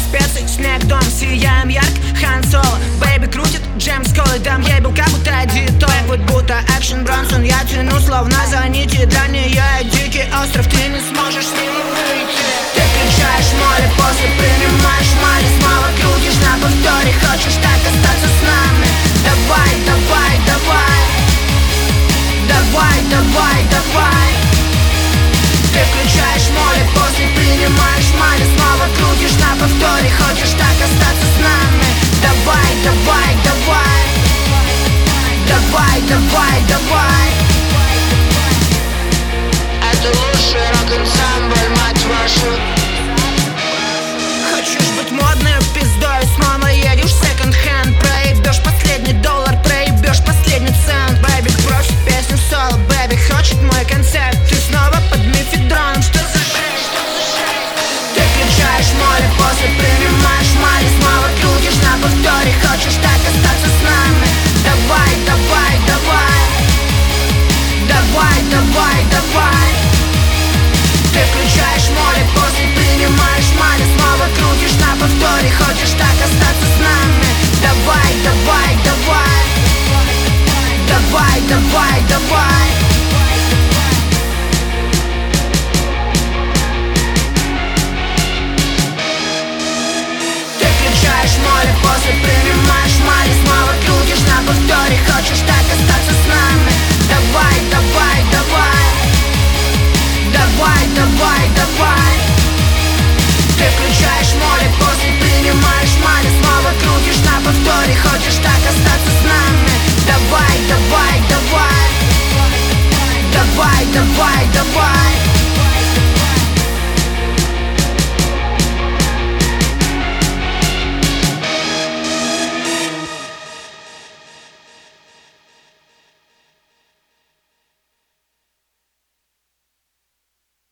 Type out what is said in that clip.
специй, снег, дом, сияем ярко. Хан Соло, бэйби крутит, джем с колой. Дам ей был как будто диетолог. Вот будто экшен Бронсон, я тяну словно за нити. Да не я, дикий остров, ты не сможешь с него выйти. Ты включаешь море, после принимаешь мали. Снова крутишь на повторе, хочешь так остаться с нами. Давай, давай, давай. Давай, давай, давай. Ты включаешь море, после принимаешь мали. Снова крутишь на повторе,